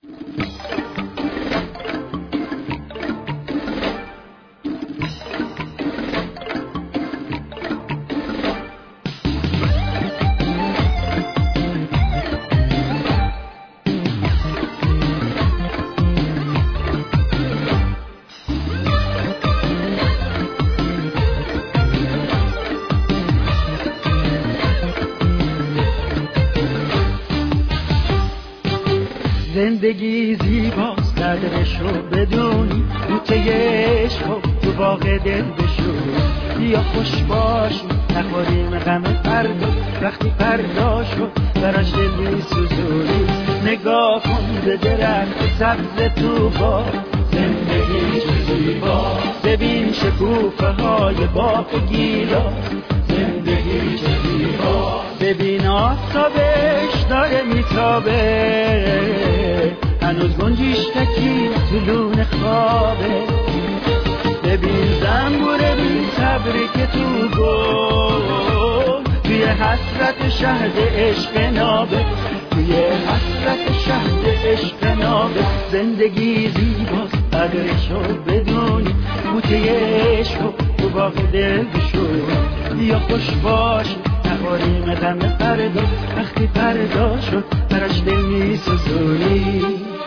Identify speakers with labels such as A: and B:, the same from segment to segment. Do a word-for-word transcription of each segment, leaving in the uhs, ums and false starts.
A: زندگی زیباست قدرشو بدونی، بوته عشق تو باغ دل بشو. بیا خوش باش نخوریم غم فردا، وقتی فردا شد براش دل میسوزونی. نگاه کن به درخت سبز تو با زندگی چه زیباست، ببین شکوفه های باغ گیلاس. زندگی چه زیباست، ببین آفتابش داره میتابه، هنوز گنجیش تکی تو خوابه. ببین زنبور بی صبری که تو گل توی حسرت شهد عشق نابه، توی حسرت شهد عشق نابه. زندگی زیباست قدرشو بدونی، بوته عشق تو باغ دل بشو. بیا خوش باش نخوریم غم فردا، وقتی فردا شد براش دل میسوزونی.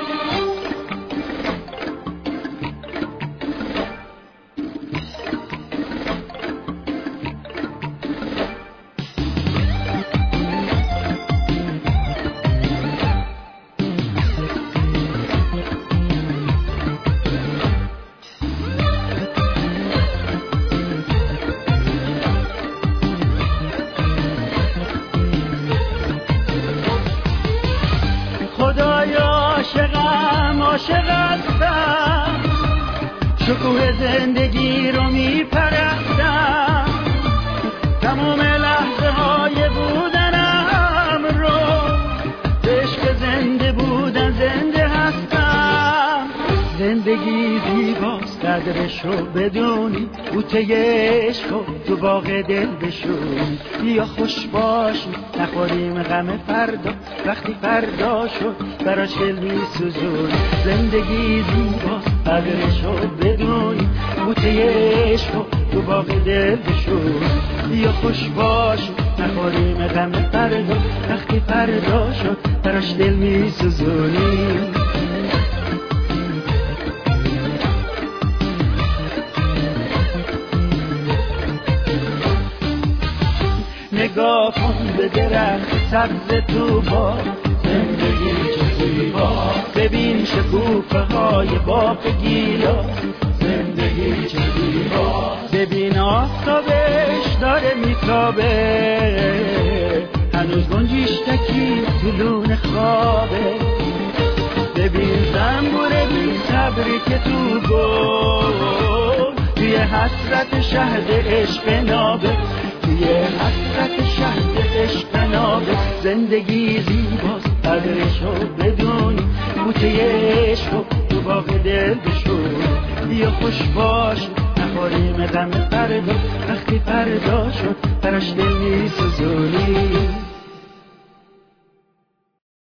A: خدایا عاشقم عاشق هستم، شکوه زندگی رو میپرستم. تمام لحظه های بودنم رو به عشق زنده بودن زنده هستم. زندگی زیباست قدرشو بدونی، بوته عشق تو باغ دل بشونی. بیا خوش باش نخوریم غم فردا، وقتی فردا شد براش دل میسوزونی. زندگی زیباست قدرشو بدونی، بوته عشق تو باغ دل بشونی. بیا خوش باش نخوریم غم فردا، وقتی فردا شد براش دل میسوزونی. نگاه کن به درخت سبز تو با زندگی چه زیباست، ببین شکوفه های باغ گیلاس. زندگی چه زیباست، ببین آفتابش داره میتابه، هنوز گنجیش تکی تو خوابه. ببین زنبور بی صبری که تو گل توی حسرت شهد عشق نابه، توی حسرت شهد عشق نابه. زندگی زیباست قدرشو بدونی، بوته عشق تو باغ دل بشونی. بیا خوش باش نخوریم غم فردا، وقتی فردا شد براش دل میسوزونی.